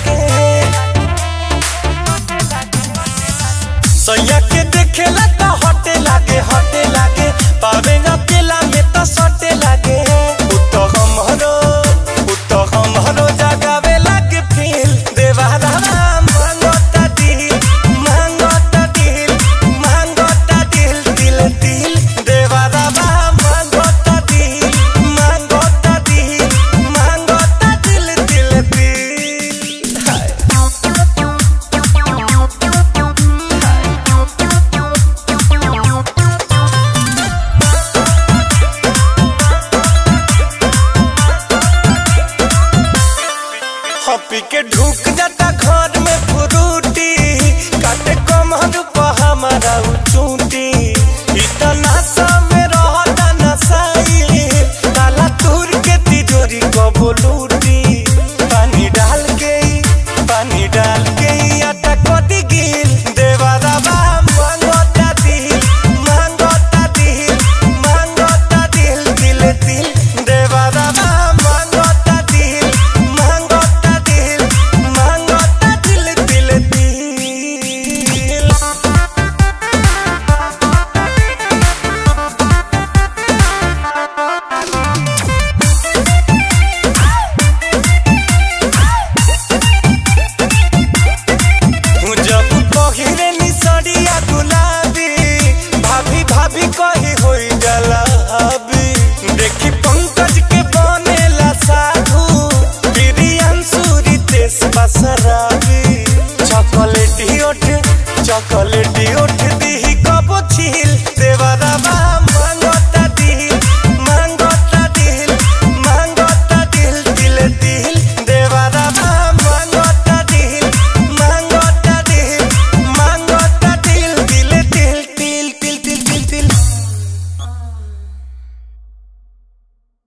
लागे। सैया के देखेला तो हटे लागे पावे न केला में तो सटे लागे। हमरो जगावे लागे फील देवारा मांगता दिल दिल दिल देवारा मांगता दिल दिल दिल। पी के ढूक जाता घर में फ्रूटी काटे कमर पर हमारा चूटी।